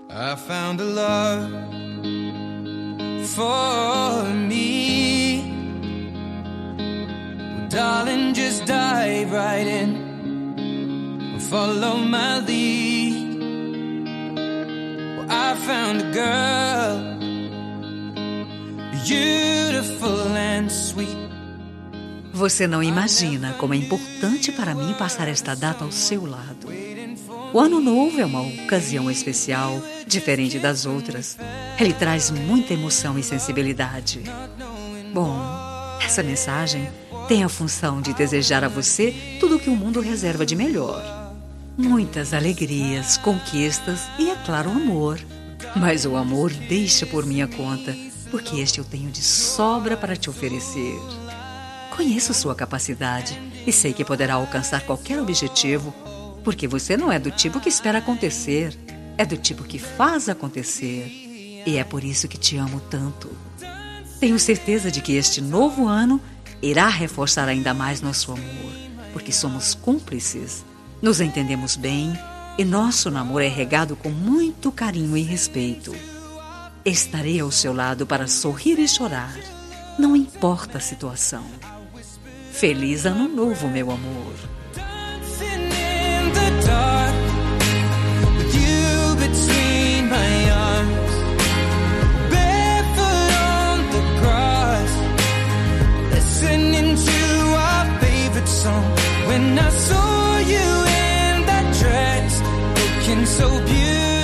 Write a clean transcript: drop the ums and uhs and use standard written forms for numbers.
I found a love for me. Well, darling, just dive right in. Follow my lead. Well, I found a girl, beautiful and sweet. Você não imagina como é importante para mim passar esta data ao seu lado. O Ano Novo é uma ocasião especial, diferente das outras. Ele traz muita emoção e sensibilidade. Bom, essa mensagem tem a função de desejar a você tudo o que o mundo reserva de melhor. Muitas alegrias, conquistas e, é claro, amor. Mas o amor deixa por minha conta, porque este eu tenho de sobra para te oferecer. Conheço sua capacidade e sei que poderá alcançar qualquer objetivo, porque você não é do tipo que espera acontecer, é do tipo que faz acontecer. E é por isso que te amo tanto. Tenho certeza de que este novo ano irá reforçar ainda mais nosso amor, porque somos cúmplices, nos entendemos bem e nosso namoro é regado com muito carinho e respeito. Estarei ao seu lado para sorrir e chorar, não importa a situação. Feliz Ano Novo, meu amor. Dark, with you between my arms, barefoot on the grass, listening to our favorite song. When I saw you in that dress, looking so beautiful.